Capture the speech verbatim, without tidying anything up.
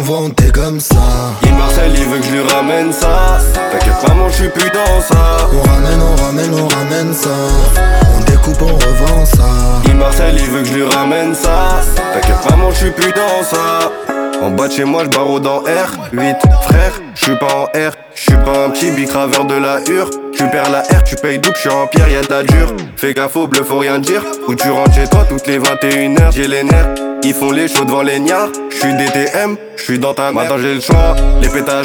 vend, t'es comme ça. Il Marcel, il veut que je lui ramène ça. T'inquiète maman, je suis plus dans ça. On ramène, on ramène, on ramène ça. On découpe, on revend ça. Il Marcel, il veut que je lui ramène ça. T'inquiète maman, je suis plus dans ça. En bas de chez moi, je barreau dans R huit. Frère, je suis pas en R. Je suis pas un petit bicraveur de la hure. Tu perds la R, tu payes double, je suis en pierre, y'a de la dure. Fais gaffe au bleu, faut rien dire. Ou tu rentres chez toi toutes les vingt et une heures. J'ai les nerfs, ils font les shows devant les niards. Je suis D T M, je suis dans ta merde. Maintenant j'ai le choix, les pétages